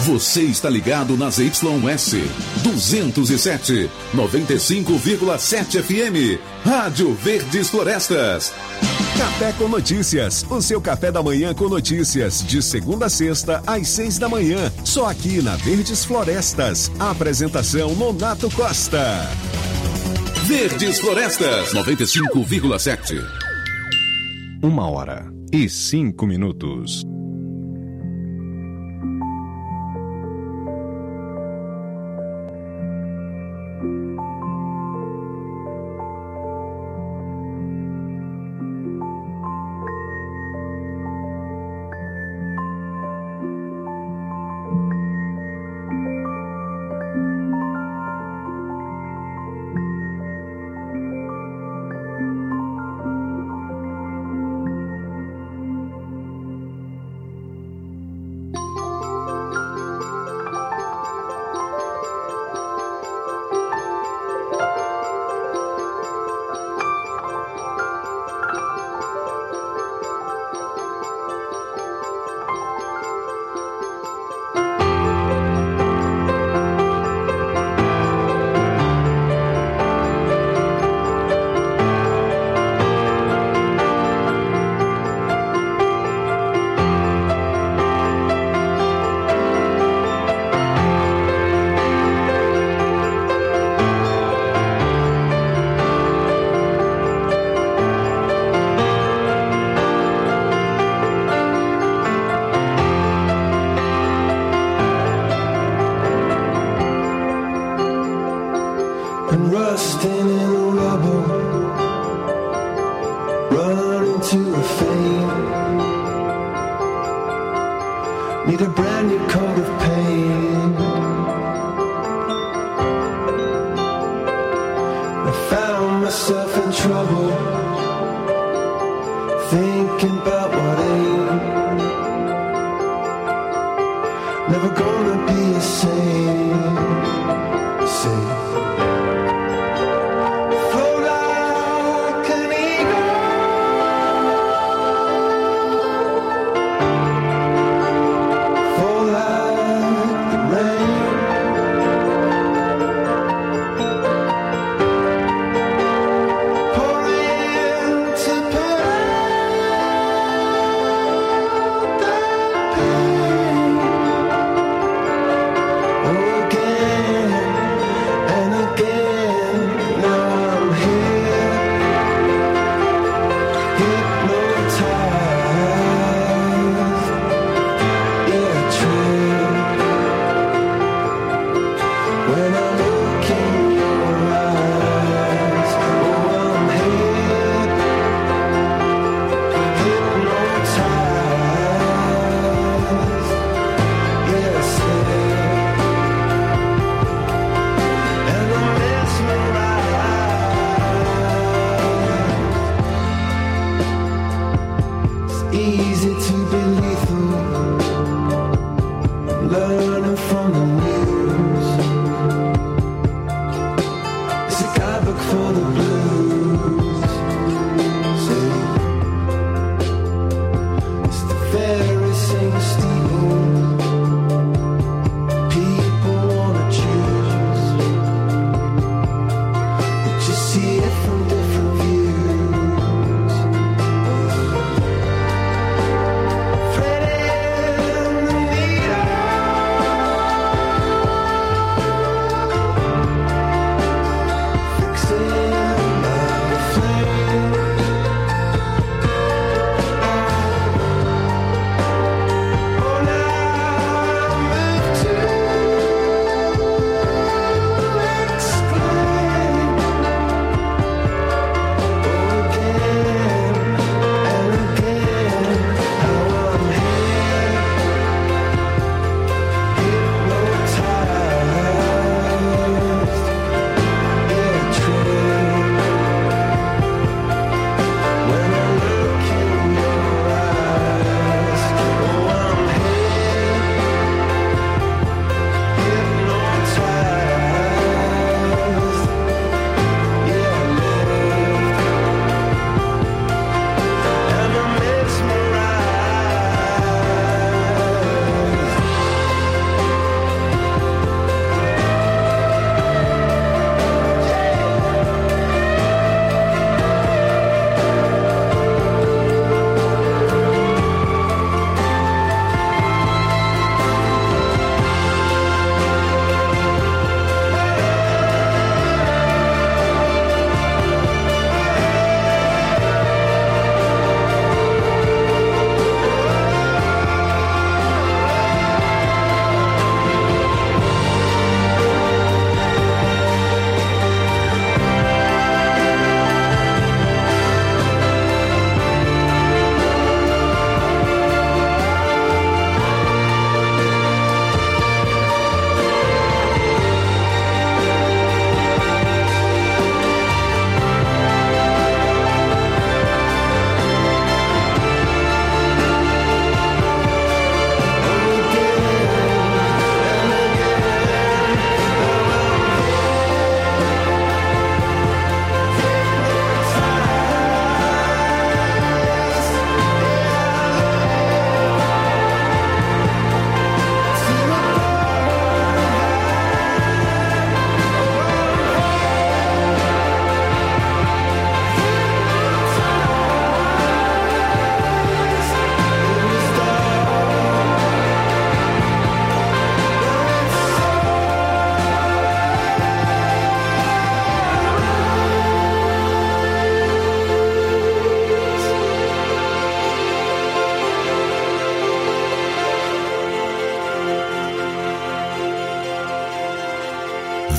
Você está ligado nas YS 207, 95,7 FM. Rádio Verdes Florestas. Café com Notícias, o seu café da manhã com notícias, de segunda a sexta, às 6 da manhã, só aqui na Verdes Florestas. A apresentação Nonato Costa. Verdes Florestas, 95,7. 1h05.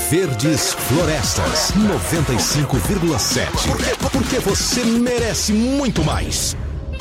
Verdes Florestas 95,7. Porque você merece muito mais.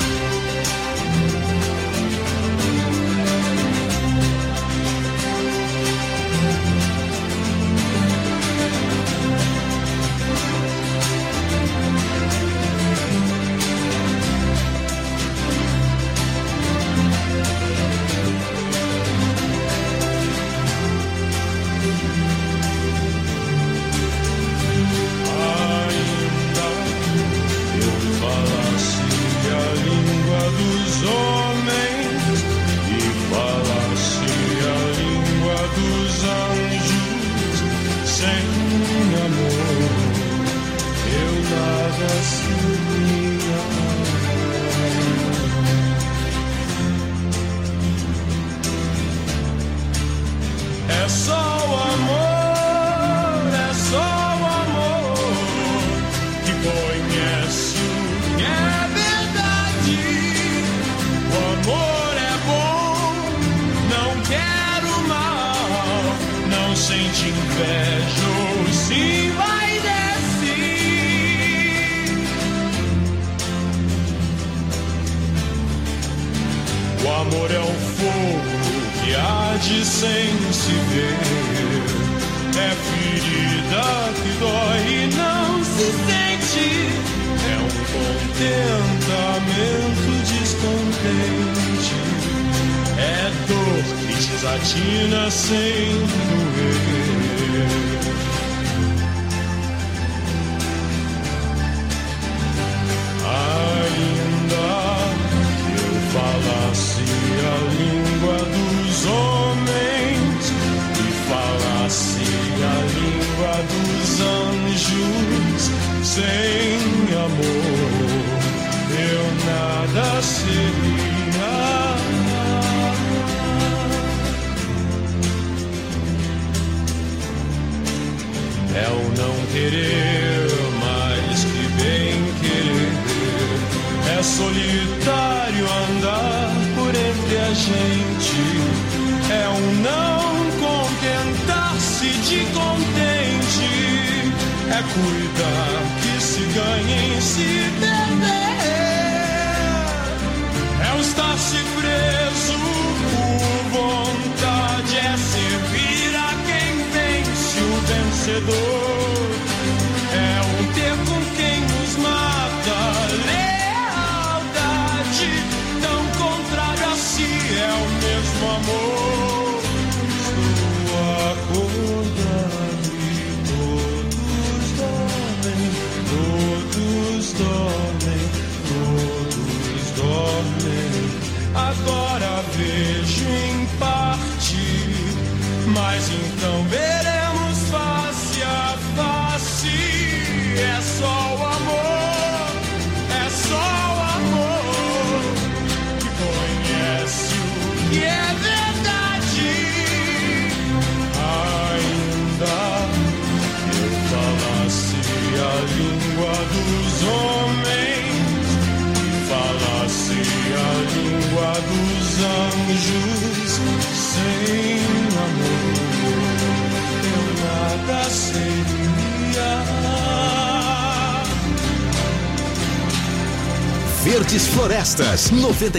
Verdes Florestas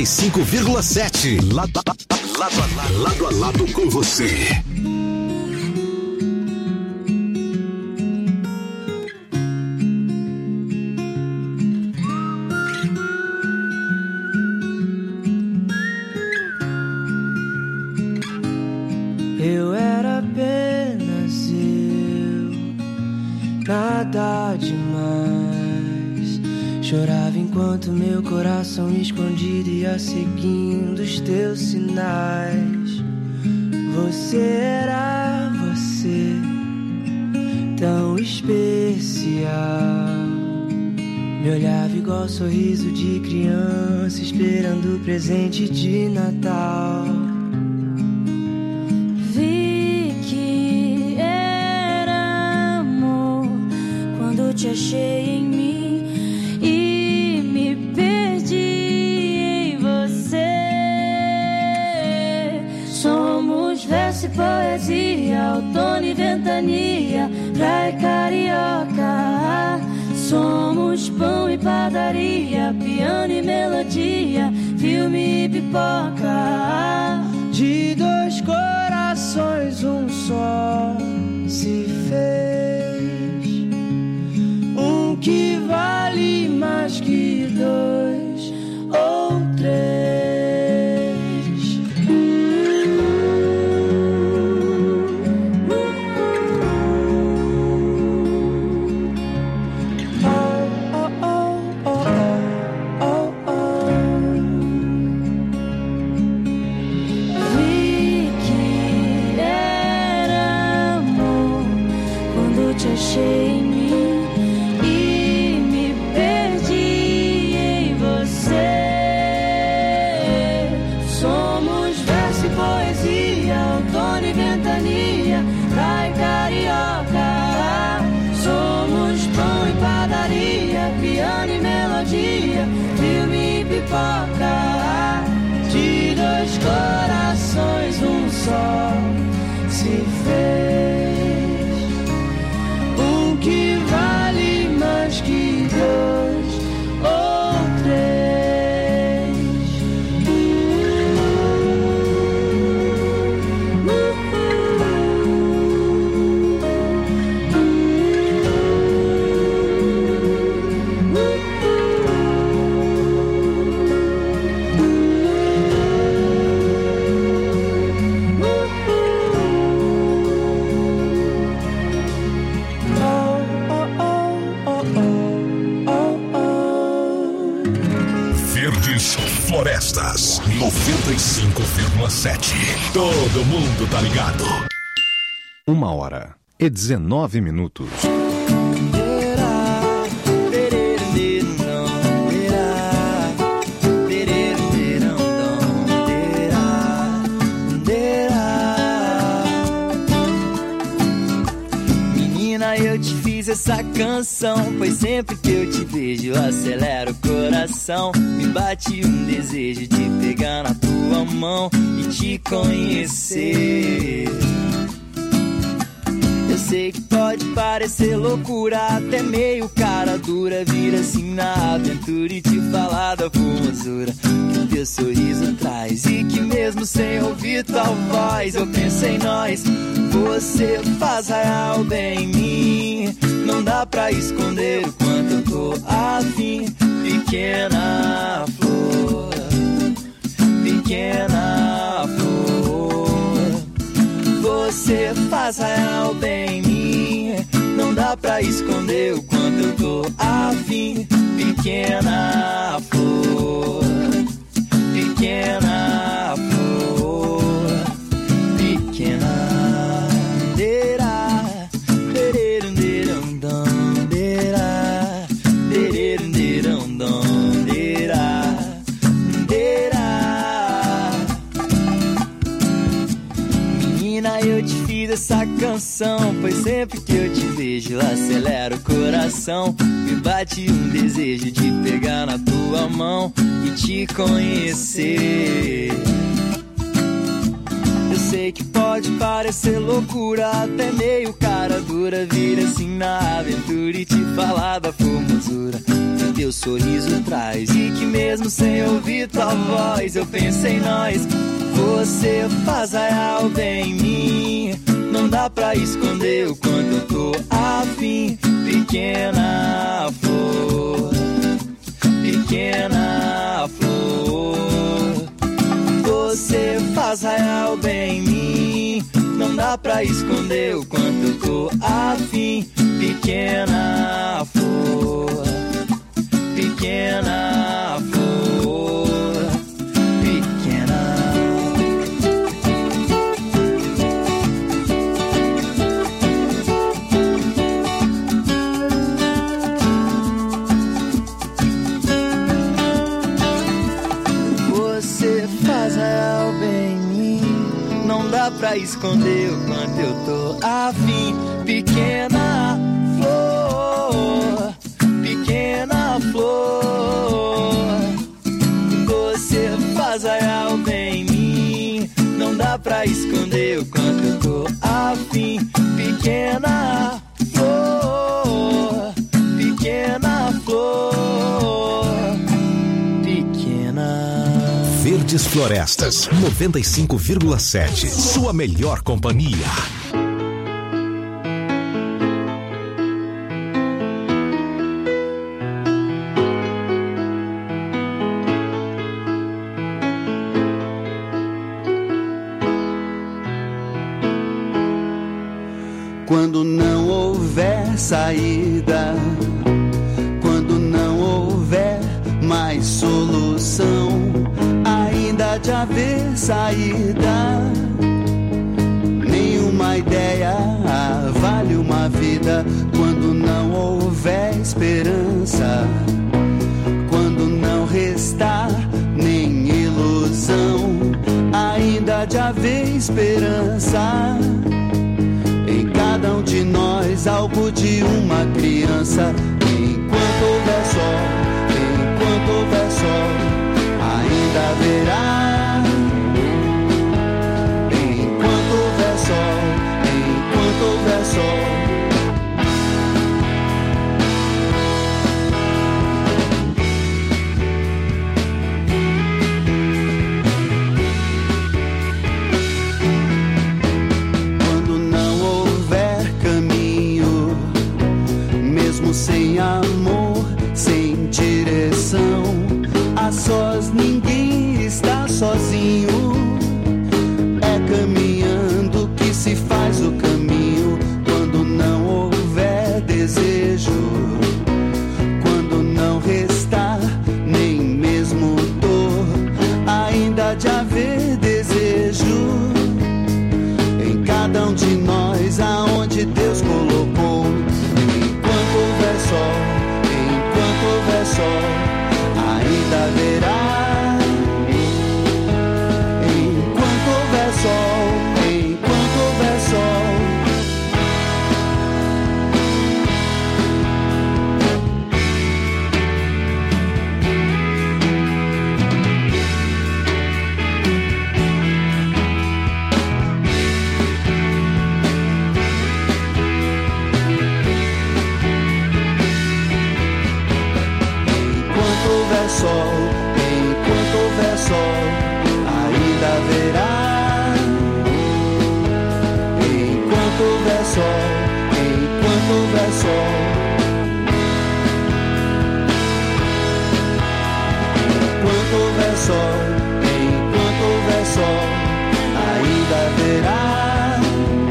95,7. Lado a lado com você. Eu era apenas eu, nada demais. Chorava enquanto meu coração escondido ia seguindo os teus sinais. Você era você, tão especial. Me olhava igual sorriso de criança, esperando o presente de Natal. Vi que era amor quando te achei em mim. Poesia, outono e ventania, praia carioca. Somos pão e padaria, piano e melodia, filme e pipoca. De dois corações um só se fez, um que vale mais que dois ou três. Vi que era amor quando te achei em mim e me perdi em você. Somos verso e poesia, outono e ventania, praia e carioca. Somos pão e padaria, piano e melodia, filme e pipoca. De dois corações um só se fez, um que vale mais que dois ou três. Verdes Florestas 95,7. Todo mundo tá ligado. 1h19. Menina, eu te fiz essa canção, pois sempre que eu te vejo acelera o coração. Me bate um desejo de pegar na tua mão e te conhecer. Eu sei que pode parecer loucura, até meio cara dura, vir assim na aventura e te falar da formosura que teu sorriso traz, e que mesmo sem ouvir tua voz eu penso em nós. Você faz real bem em mim, não dá pra esconder o quanto eu tô afim. Pequena flor, pequena flor, você faz real bem em mim, não dá pra esconder o quanto eu tô afim. Pequena flor, pequena flor, pequena. Menina, eu te fiz essa canção, pois sempre que eu te vejo acelera o coração. Me bate um desejo de pegar na tua mão e te conhecer. Eu sei que pode parecer loucura, até meio cara dura, vir assim na aventura e te falar da formosura que teu sorriso traz, e que mesmo sem ouvir tua voz eu penso em nós. Você faz real bem em mim, não dá pra esconder o quanto eu tô afim. Pequena flor, pequena flor, você faz real bem em mim, não dá pra esconder o quanto eu tô afim. Pequena flor, pequena flor, pequena. Você faz real bem em mim, não dá pra esconder o quanto eu tô afim. Pequena flor, pequena flor, você faz real bem em mim, não dá pra esconder o quanto eu tô afim. Pequena Verdes Florestas, 95,7. Sua melhor companhia. Quando não houver saída, quando não houver mais solução, ainda de haver saída, nenhuma ideia vale uma vida. Quando não houver esperança, quando não restar nem ilusão, ainda de haver esperança. Em cada um de nós, algo de uma criança. Enquanto houver sol, enquanto houver sol, ainda haverá. Enquanto houver sol, enquanto houver sol. Sem amor, sem direção, a sós ninguém está sozinho. É caminhando que se faz o caminho. Quando não houver desejo, quando não restar nem mesmo dor, ainda de haver desejo em cada um de nós, aonde Deus colocou. Enquanto houver sol, ainda haverá. Enquanto houver sol, enquanto houver sol. Sol, enquanto houver sol, ainda haverá. Enquanto houver sol, enquanto houver sol. Enquanto houver sol, enquanto houver sol, ainda haverá.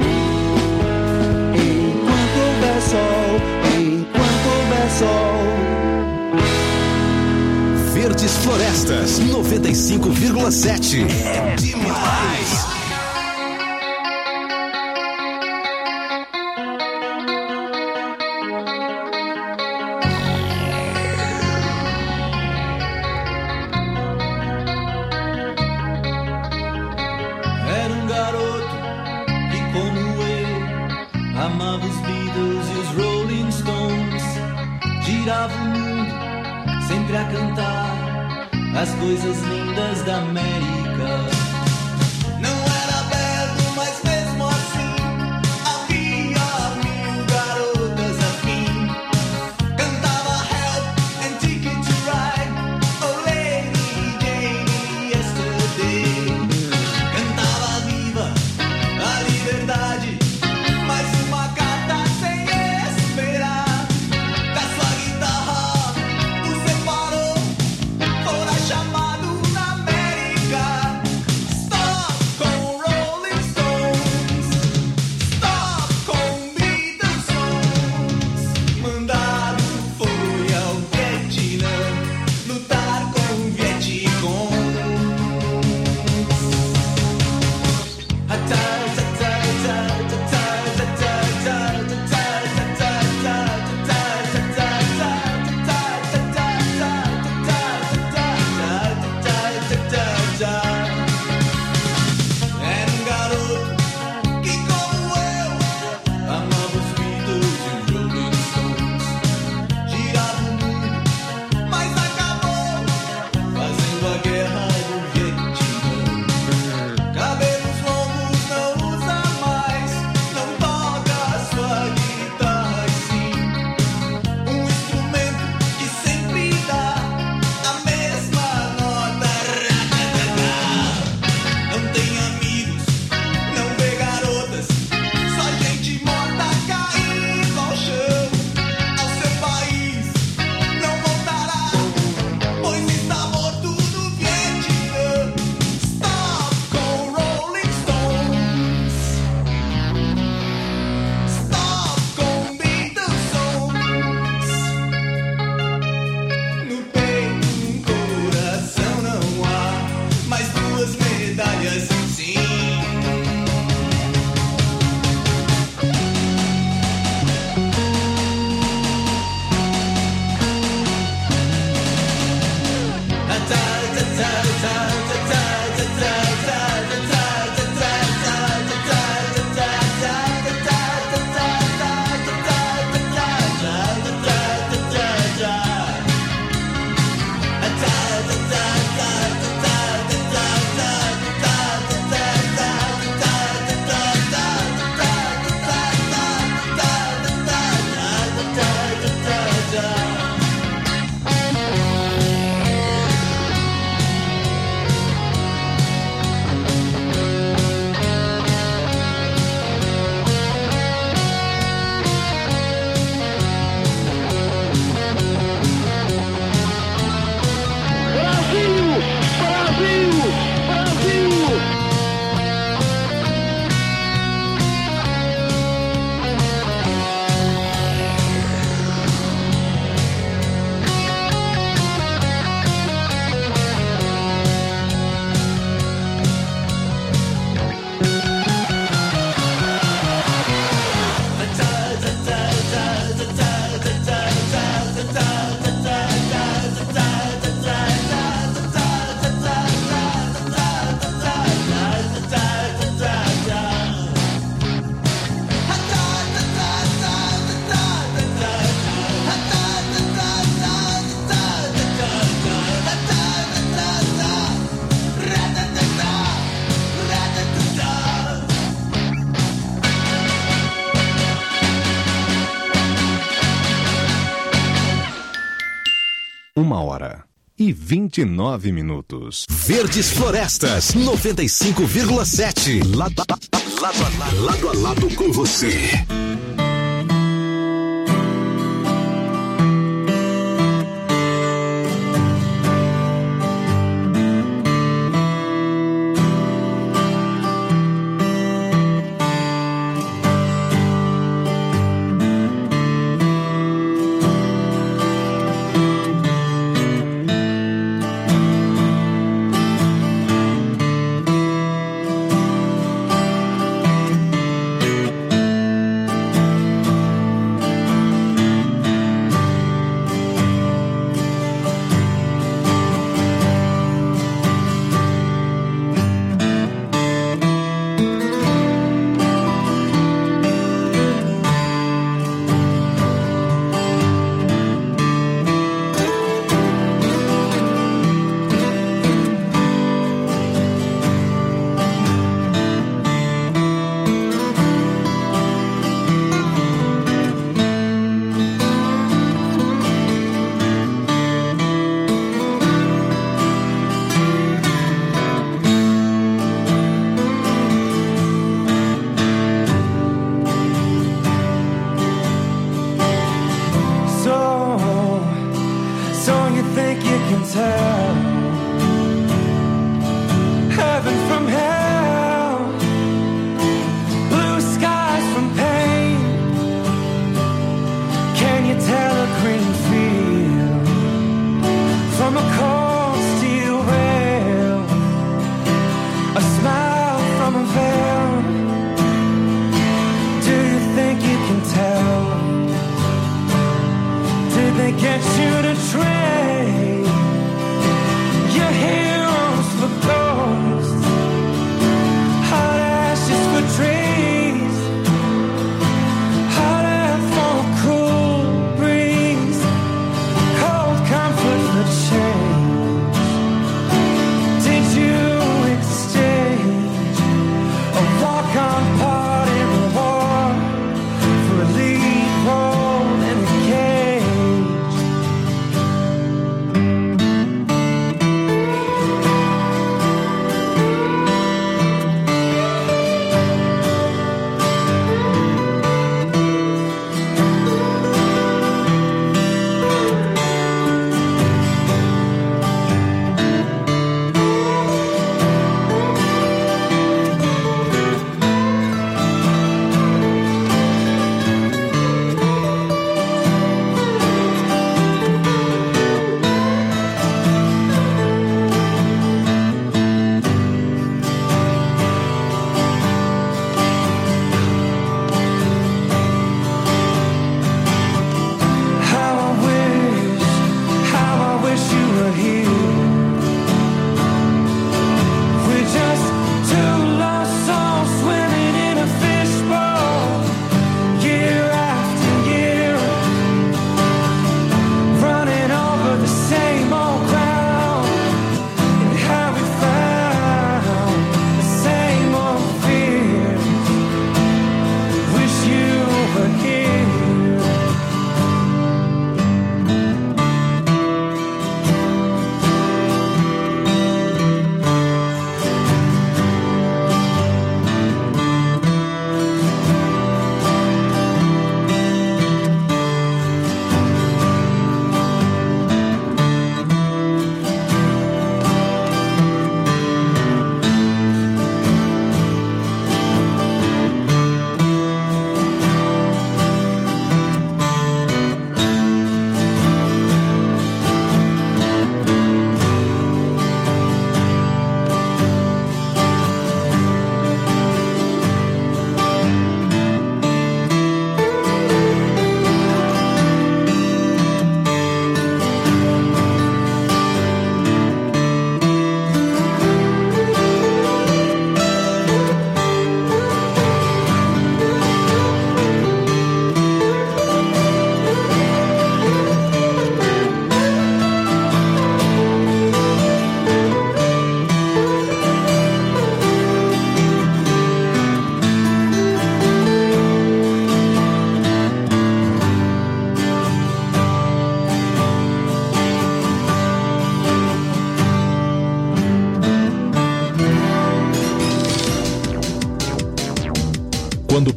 Enquanto houver sol, enquanto houver sol. Verdes Florestas, 95,7. É demais! Era um garoto que, como eu, amava os Beatles e os Rolling Stones. Girava o mundo sempre a cantar as coisas lindas da América. Não era belo, mas mesmo assim havia 1000 garotas afim. Cantava Help and Ticket to Ride, Oh Lady Jane Yesterday. Cantava viva a liberdade, mas uma carta sem esperar. Da sua guitarra chamado na América. 1h29. Verdes Florestas 95,7. Lado a lado com você.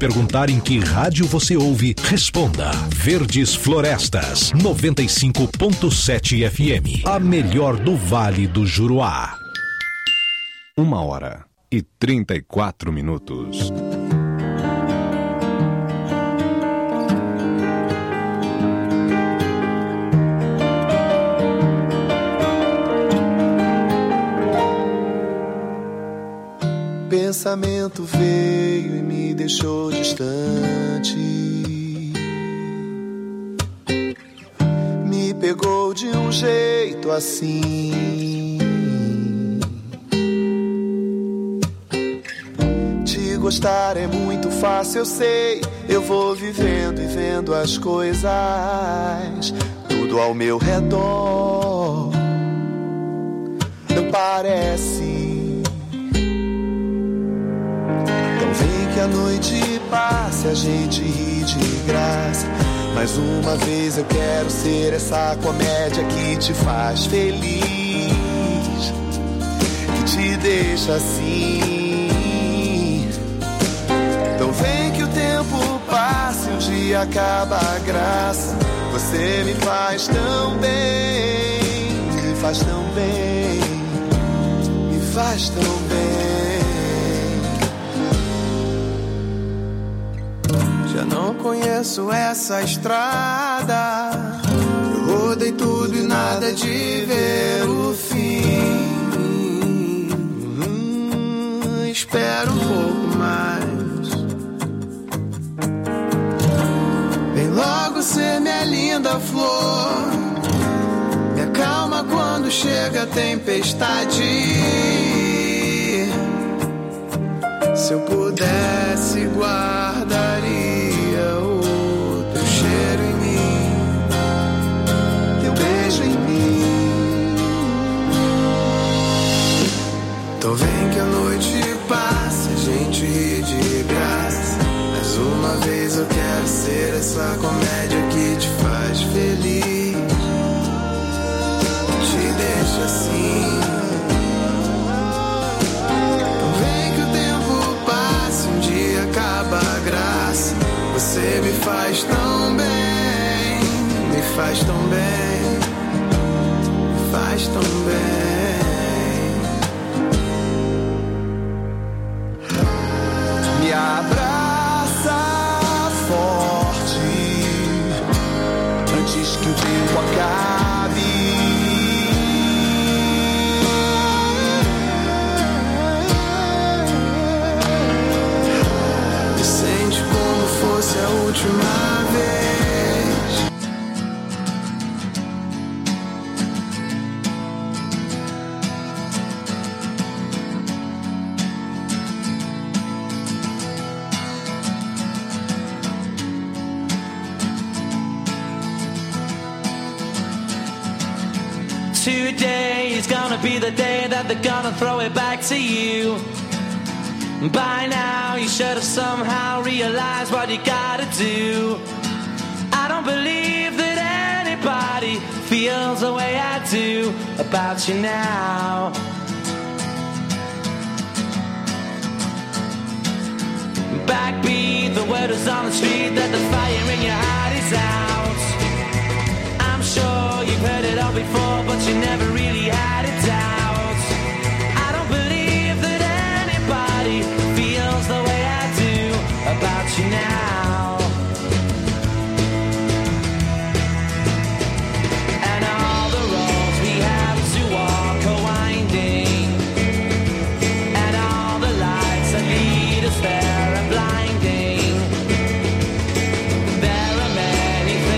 perguntar em que rádio você ouve, responda. Verdes Florestas, 95.7 FM. A melhor do Vale do Juruá. 1h34. Pensamento veio e me deixou distante. Me pegou de um jeito assim. Te gostar é muito fácil, eu sei. Eu vou vivendo e vendo as coisas, tudo ao meu redor. Não parece. Vem que a noite passe, a gente ri de graça. Mais uma vez eu quero ser essa comédia que te faz feliz, que te deixa assim. Então vem que o tempo passe, um dia acaba a graça. Você me faz tão bem, me faz tão bem, me faz tão bem. Já não conheço essa estrada, eu rodei tudo e nada de ver o fim. Espero um pouco mais. Vem logo ser minha linda flor, me acalma quando chega a tempestade. Se eu pudesse, guardaria o teu cheiro em mim, teu beijo em mim. Então vem que a noite passe, a gente ri de graça. Mais uma vez eu quero ser essa comédia que te faz feliz, te deixa assim. Acaba a graça, você me faz tão bem, me faz tão bem, me faz tão bem. Me abraça forte, antes que o tempo acabe. Fosse a última vez. Today is gonna be the day that they're gonna throw it back to you. By now you should have somehow realized what you gotta do. I don't believe that anybody feels the way I do about you now. Backbeat, the word is on the street that the fire in your heart is out. I'm sure you've heard it all before, but you never really had a doubt. I don't believe that anybody feels the way I do about you now. And all the roads we have to walk are winding, and all the lights that lead us there are blinding. There are many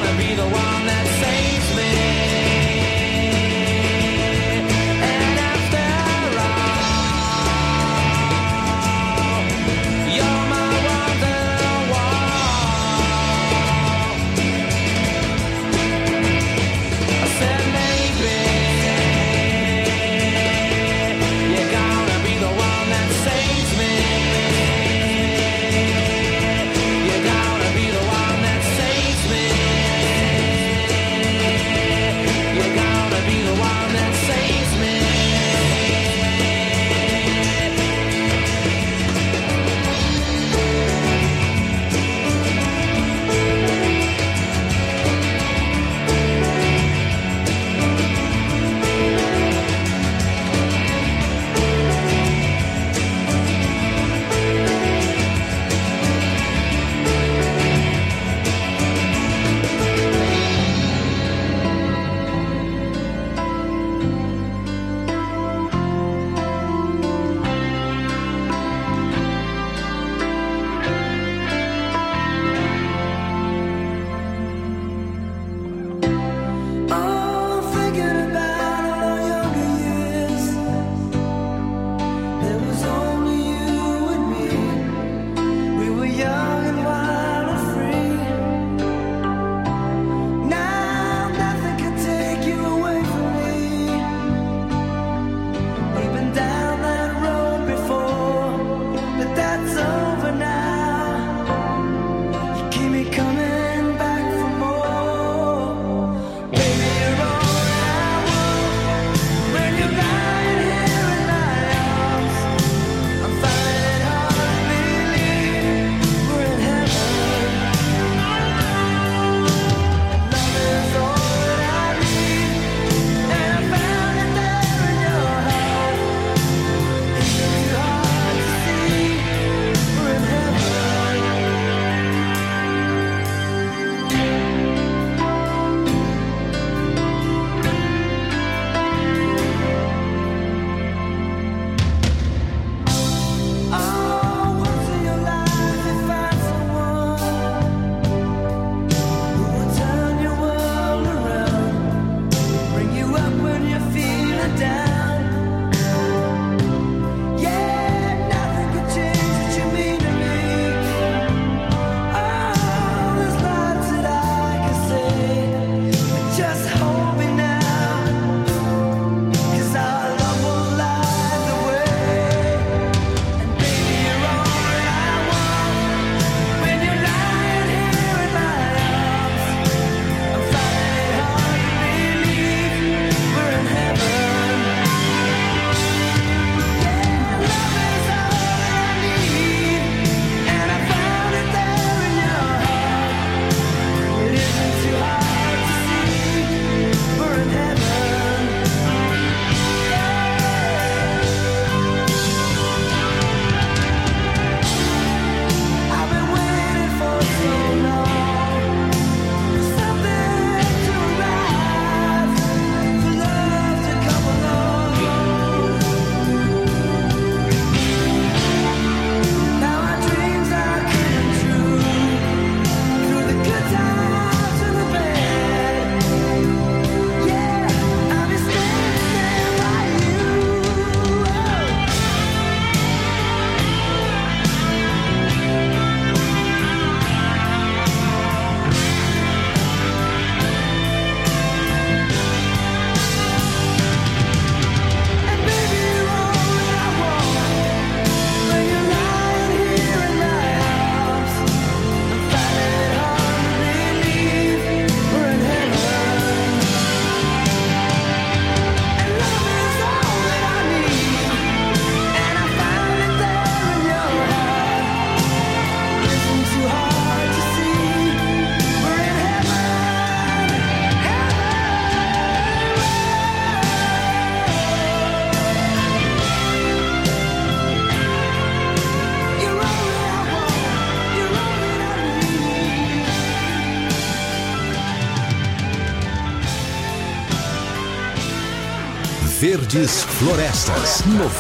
Verdes Florestas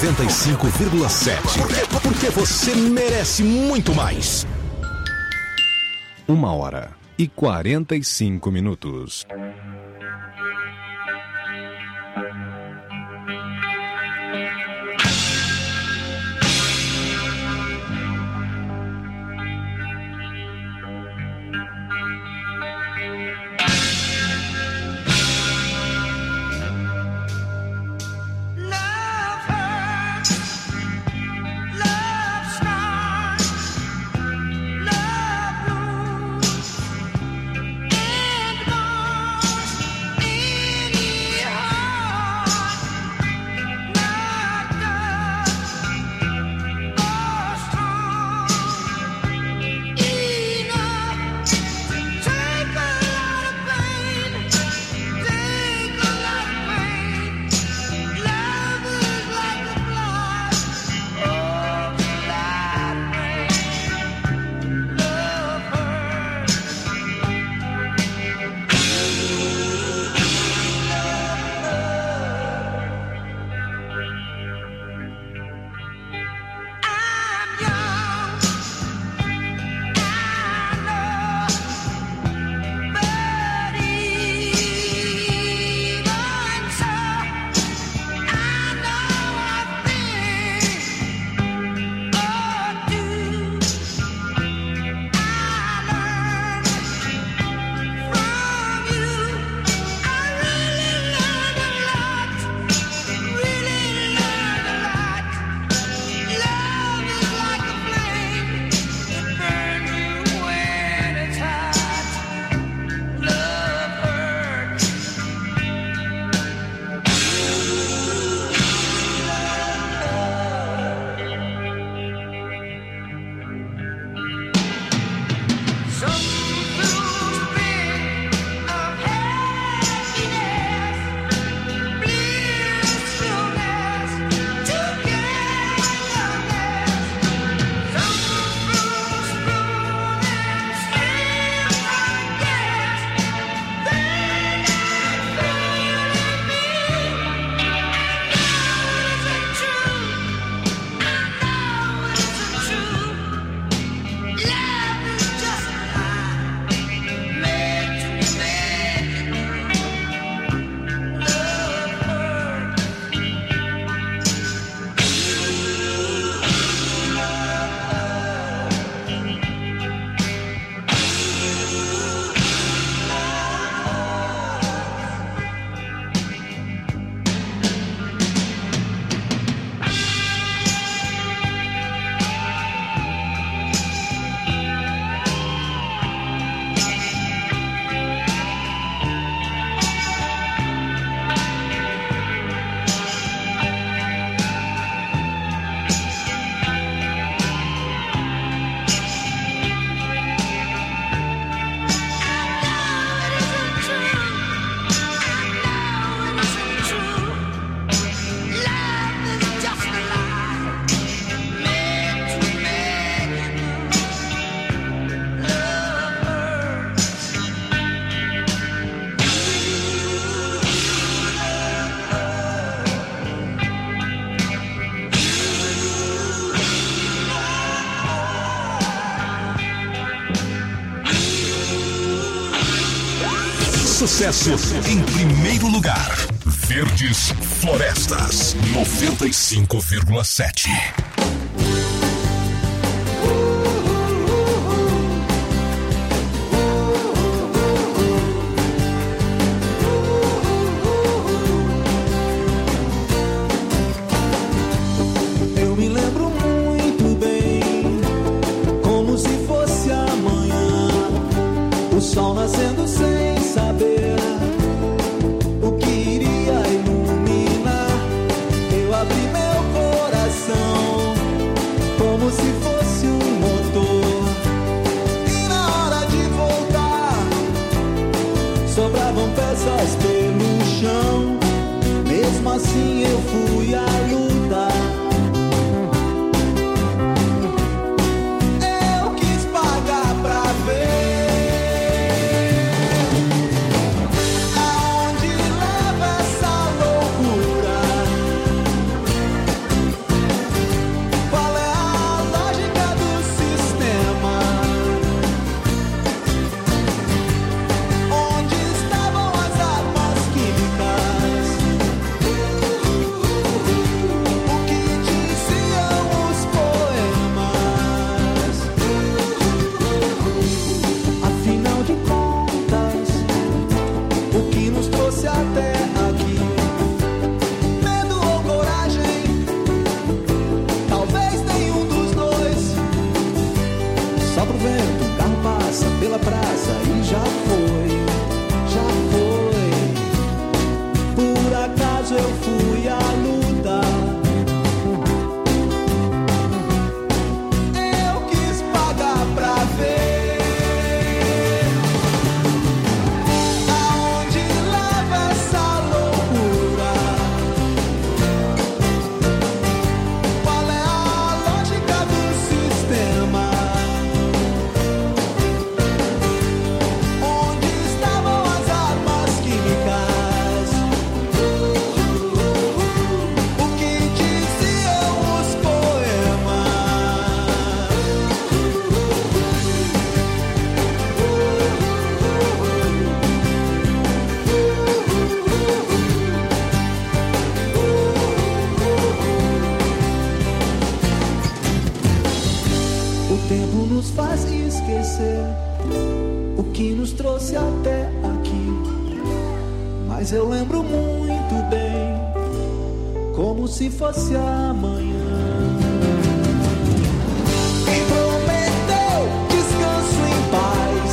95,7. Porque você merece muito mais. 1h, 9h45. Sucesso em primeiro lugar. Verdes Florestas 95,7. Eu me lembro muito bem, como se fosse amanhã, o sol nascendo sem saber o que iria iluminar. Eu abri meu coração como se fosse um motor, e na hora de voltar sobravam peças pelo chão. Mesmo assim eu fui à luta. Eu quis pagar pra ver aonde leva essa loucura. Qual é a lógica do sistema? até aqui. Medo ou coragem? Talvez nenhum dos dois. Sopra o vento, o carro passa pela praça e já foi, já foi. Por acaso eu fui à luta. Eu quis pagar pra ver. Faz esquecer o que nos trouxe até aqui. Mas eu lembro muito bem, como se fosse amanhã. E prometeu descanso em paz,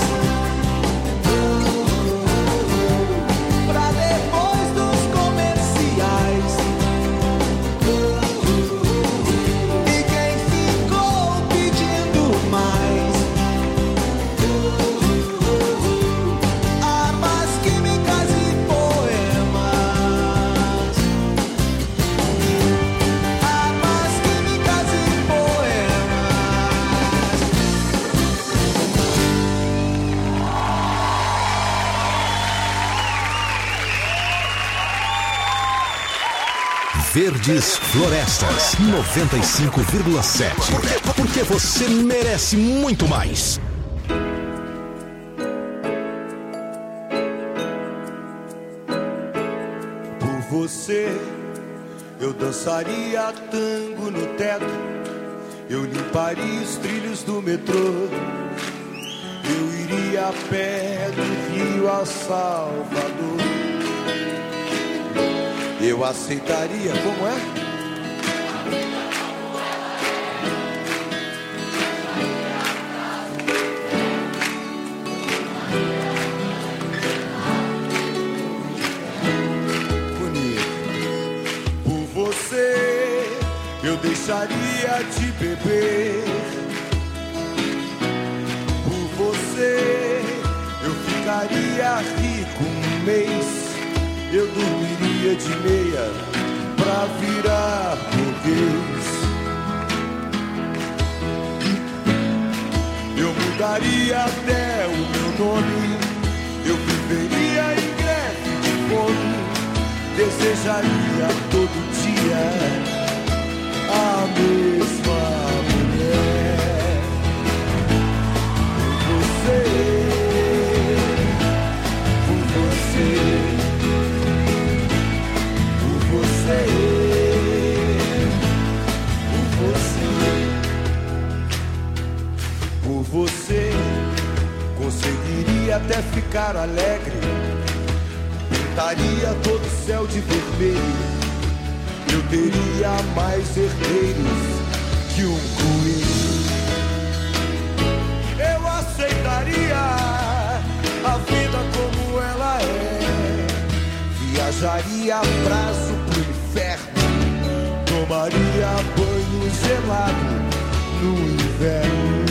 pra depois dos comerciais. E quem ficou pedindo mais? Verdes Florestas 95,7. Porque você merece muito mais. Por você eu dançaria tango no teto, eu limparia os trilhos do metrô, eu iria a pé do Rio a Salvador. Eu aceitaria, como é? Bonito. Por você, eu deixaria de beber. Por você, eu ficaria rico um mês. Eu dormiria de meia pra virar burguês. Eu mudaria até o meu nome. Eu viveria em greve de fome. Desejaria todo dia a mesma mulher. Por você, por você. Por você, conseguiria até ficar alegre. Pintaria todo o céu de vermelho. Eu teria mais herdeiros que um coelho. Eu aceitaria a vida como ela é. Viajaria a prazo pro inferno. Tomaria banho gelado no inverno.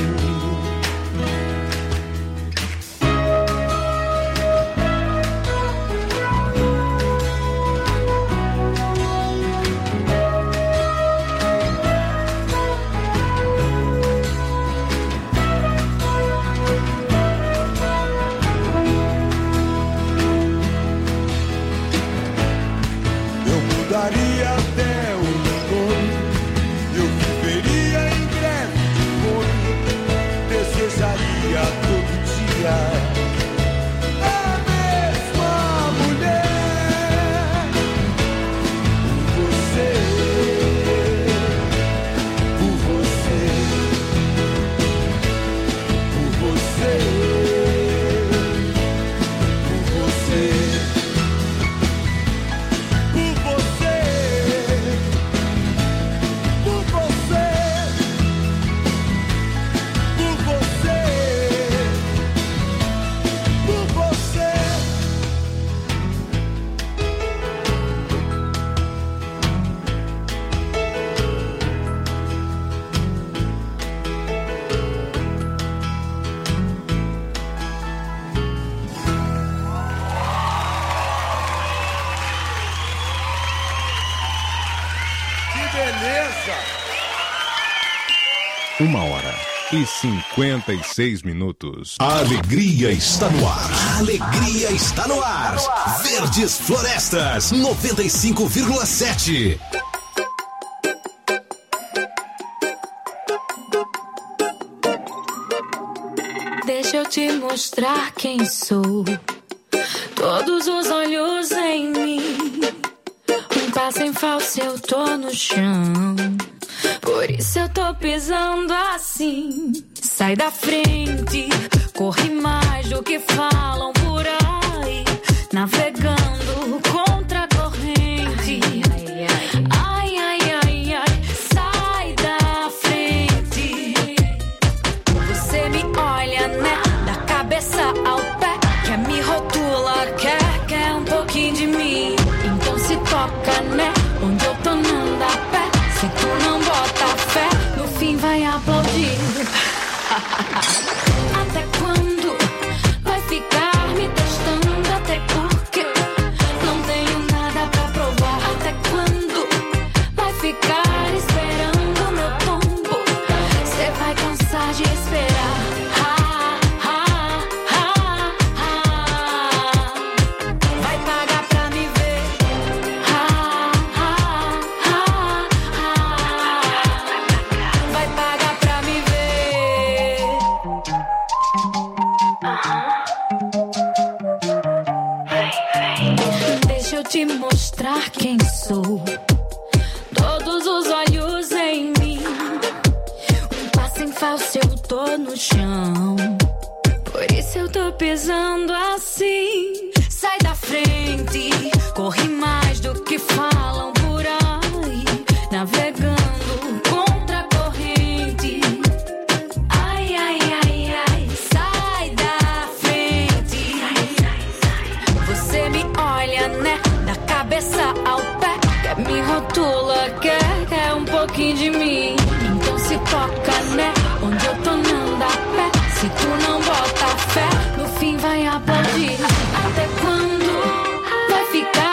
Daria até o meu nome. Eu viveria em greve de fome. 1h56. A alegria está no ar. A alegria está no ar. Verdes Florestas 95,7. Deixa eu te mostrar quem sou. Todos os olhos em mim. Um passo em falso, eu tô no chão. Por isso eu tô pisando assim. Sai da frente, corre mais do que falam por aí. Navegando contra a corrente. Ai, ai, ai, ai, sai da frente. Você me olha, né? Da cabeça ao pé. Quer me rotula, quer um pouquinho de mim. Então se toca, né? Onde eu tô não dá pé. Se tu não bota fé, no fim vai aplaudir. Até quando vai ficar me testando? Até porque não tenho nada pra provar. Até quando vai ficar esperando meu tombo? Cê vai cansar de esperar. Vai pagar pra me ver. Vai pagar pra me ver. Deixa eu te mostrar quem sou. Todos os olhos em mim. Um passo em falso, eu tô no chão. Por isso eu tô pisando assim. Sai da frente, corre mais do que falam por aí. Navegando contra a corrente. Ai, ai, ai, ai, sai da frente. Você me olha, né? Da cabeça ao pé. Quer me rotula, quer um pouquinho de mim. Então se toca, né? Onde eu tô não dá pé. Se tu não bota fé, no fim vai aplaudir. Até quando vai ficar